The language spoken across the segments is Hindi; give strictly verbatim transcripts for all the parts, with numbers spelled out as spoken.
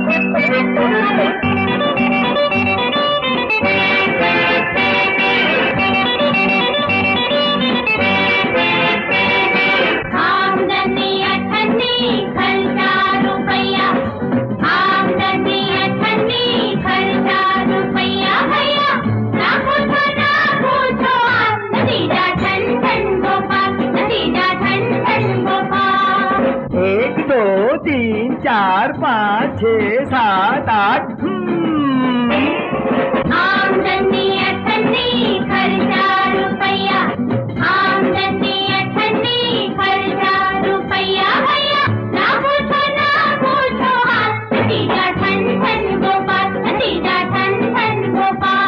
तीन चार पाँच छः सात आठ आमदनी अठन्नी खर्चा रुपया, आमदनी अठन्नी खर्चा रुपया भैया, ना पूछो ना पूछो हाथ, नतीजा ठन ठन गोपाल, नतीजा ठन ठन गोपाल।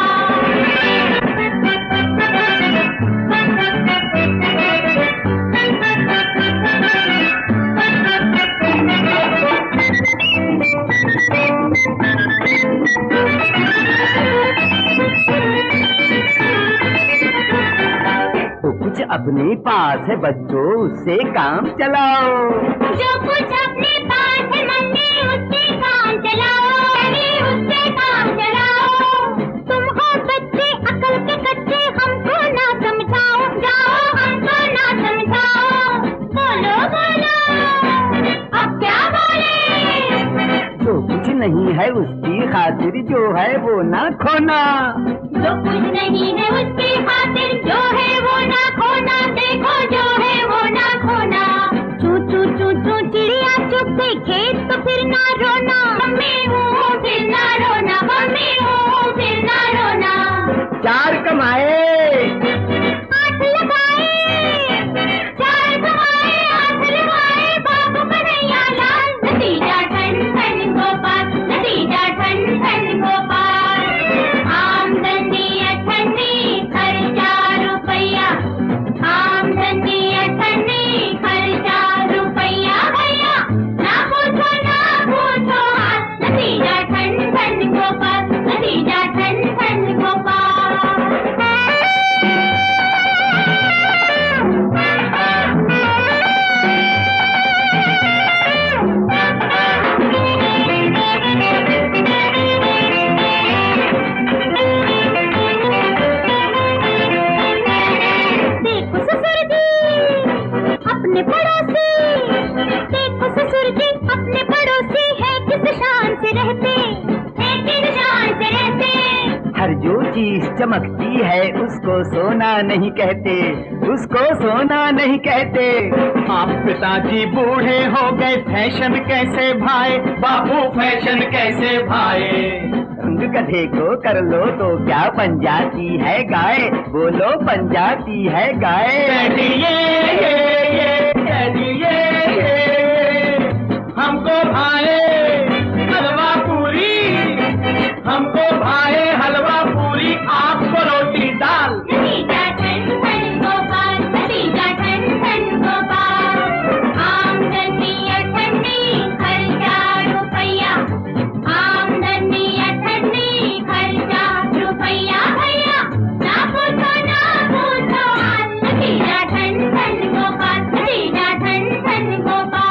कुछ अपने पास है बच्चों उससे काम चलाओ, जो कुछ अपने पास है मम्मी उससे काम चलाओ, उससे काम चलाओ। तुम हो बच्चे अकल के कच्चे, हमको ना समझाओ, जाओ हमको ना समझाओ। बोलो बोलो अब क्या बोले? जो कुछ नहीं है उसकी खातिर जो है वो ना खोना, जो कुछ नहीं है उसकी खातिर जो है वो ना खोना, देखो जो है वो ना खोना। चू चू चू चू चिड़िया चुप गई खेत तो फिर ना रोना, मम्मी हूँ फिर ना रोना, मम्मी हूँ फिर ना रोना। चार कमाए आठ लगाए, चार कमाए आठ लगाए, बाबू कन्हैया लाल, नतीजा ठन ठन गोपाल, नतीजा ठन ठन गोपाल। आमदनी अठन्नी खर्चा रुपया, आमदनी अठन्नी खर्चा रुपया भैया, ना पूछो ना पूछो हाथ, नतीजा ठन ठन गोपाल, नतीजा ठन ठन गोपाल। देखो ससुर जी अपने पड़ोसी, देखो ससुर जी अपने पड़ोसी है किस शान से रहते, है किस शान से रहते। हर जो चीज चमकती है उसको सोना नहीं कहते, उसको सोना नहीं कहते। आप पिताजी बूढ़े हो गए फैशन कैसे भाए, बाबू फैशन कैसे भाए। रंग गधे को कर लो तो क्या बन जाती है गाय, बोलो बन जाती है गाय। डैडी ये ये ये डैडी ये ये हमको भाए हलवा पूरी, हमको भाए हलवा पूरी, आपको रोटी दाल। नतीजा ठन ठन गोपाल, नतीजा ठन ठन गोपाल। आमदनी अठन्नी खर्चा रुपया, आमदनी अठन्नी खर्चा रुपया भैया, ना पूछो ना पूछो हाल, नतीजा ठन ठन गोपाल, नतीजा ठन ठन गोपाल।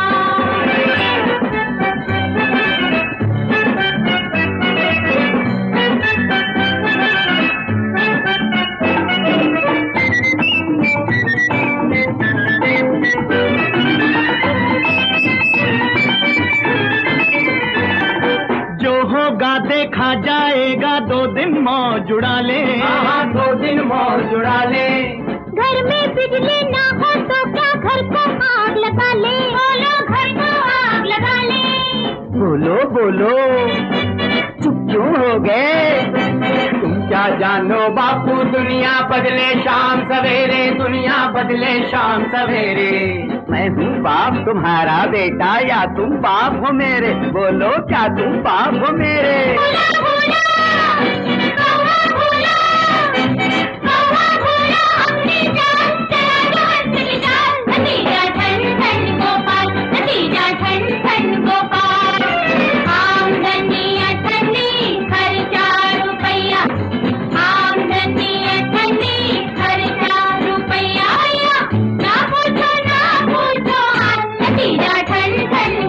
जो होगा देखा जाएगा, दो दिन मौज उड़ा ले, हाँ दो दिन मौज उड़ा ले। घर में बिजली ना हो तो क्या घर को आग लगा ले, बोलो घर को आग लगा ले। बोलो बोलो चुप क्यों हो गए? तुम क्या जानो बापू दुनिया बदले शाम सवेरे, दुनिया बदले शाम सवेरे। मैं हूँ बाप तुम्हारा बेटा या तुम बाप हो मेरे, बोलो क्या तुम बाप हो मेरे? भूला भूला कौवा भूला, कौवा भूला अपनी जान, चला जो हंसली जान, नतीजा ठन ठन गोपाल, नतीजा ठन ठन गोपाल। आमदनी अठन्नी खर्चा रुपया, आमदनी अठन्नी खर्चा रुपया भैया, ना पूछो ना पूछो हाल, नतीजा ठन ठन